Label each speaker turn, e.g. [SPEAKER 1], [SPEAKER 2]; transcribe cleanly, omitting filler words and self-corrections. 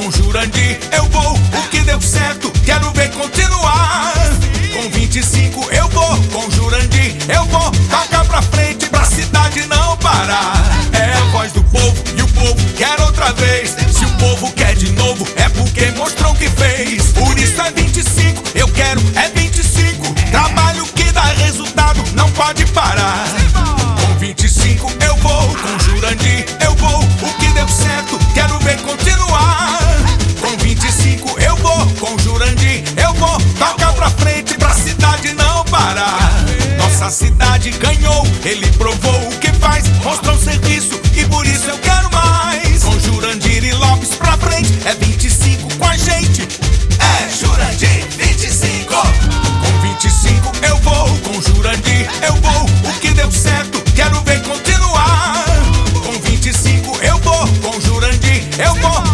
[SPEAKER 1] com Jurandir eu vou. O que deu certo, quero ver continuar. Com 25 eu vou, com Jurandir eu vou. Toca pra frente, pra cidade não parar. É a voz do povo e o povo quer outra vez. Se o povo quer de novo, é porque mostrou que fez. Por isso é 25, eu quero é 25. Trabalho que dá resultado, não pode parar. Com 25 eu vou, com Jurandir eu vou. O que deu certo, quero ver continuar. Com 25 eu vou, com Jurandir eu vou. Toca pra frente, pra cidade não parar. Nossa cidade ganhou, ele provou o que faz. Mostrou serviço e por isso eu quero mais. Com Jurandir e Lopes pra frente, é 25 com a gente. É Jurandir 25. Com 25 eu vou, com Jurandir eu vou. O que deu certo, quero ver continuar. Com 25 eu vou, com Jurandir eu vou.